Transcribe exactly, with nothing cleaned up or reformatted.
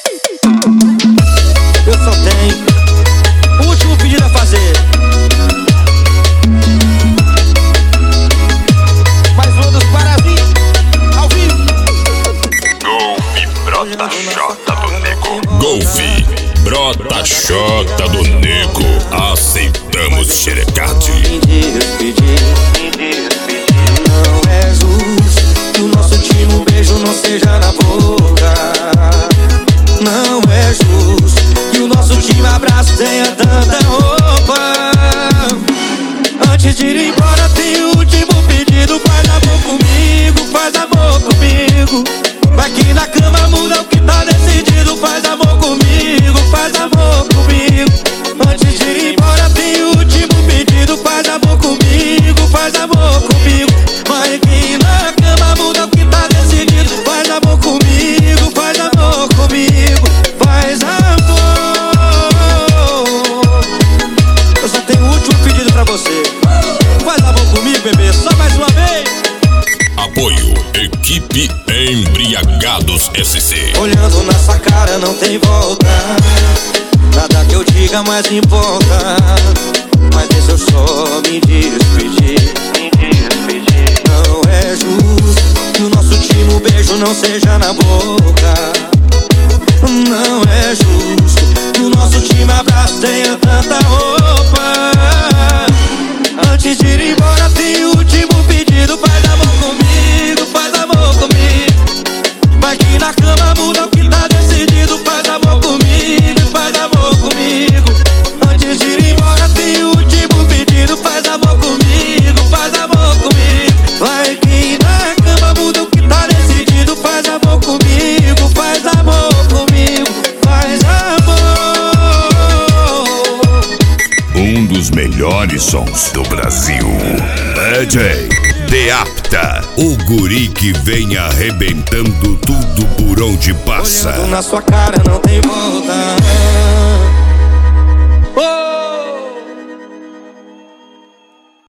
Eu só tenho o último pedido a fazer. Mais um dos Parazinhos, ao vivo. Golfe Brota Xota do Nego. Golfe Brota Xota do Nego. Aceitamos xerecate. Não é justo que o nosso último beijo não seja na boca. Não é justo que o nosso último abraço tenha tanta roupa. Antes de ir embora tem o último pedido. Faz amor comigo, faz amor comigo. Vai que na cama muda o que tá decidido. Faz amor comigo, faz amor comigo. Antes de ir embora tem o último pedido. Faz amor comigo, faz amor comigo. Vai que na cama muda o que tá decidido. Faz amor comigo, faz amor comigo. Faz amor. Eu só tenho o último pedido pra você. Faz amor comigo, bebê, só mais uma vez. Apoio Equipe Embriagados S C. Olhando na sua cara não tem volta. Nada que eu diga mais importa. Mas deixa eu só me despedir. Não é justo que o nosso último beijo não seja na boca. Não é justo que o nosso último abraço tenha tanta roupa. Antes de ir embora tem o último pedido. Faz amor comigo, faz amor comigo. Vai que na cama muda o que tá decidido. Faz amor comigo, faz amor comigo. Antes de ir embora tem o último pedido. Faz amor comigo, faz amor comigo. Vai que na cama muda o que tá decidido. Faz amor comigo, faz amor comigo. Faz amor. Um dos melhores sons do Brasil. D J Deapta, o guri que vem arrebentando tudo por onde passa. Olhando na sua cara não tem volta.